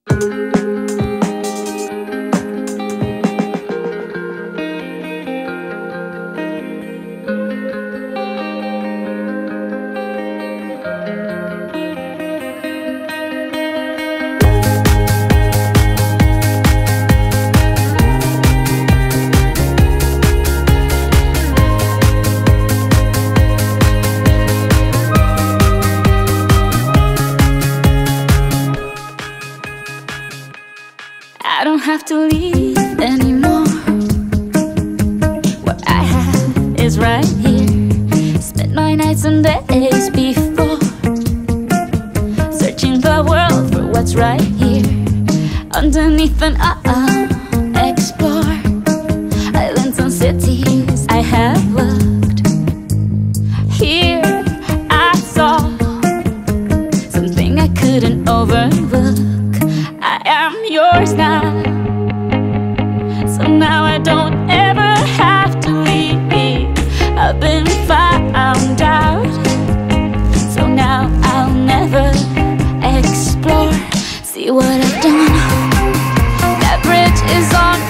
I don't have to leave anymore. What I have is right here. Spent my nights and days before, searching the world for what's right here. Underneath an explore islands and cities I have looked. Here I saw something I couldn't overlook. I am yours now, so now I don't ever have to leave. I've been found out, so now I'll never explore. See what I've done, that bridge is on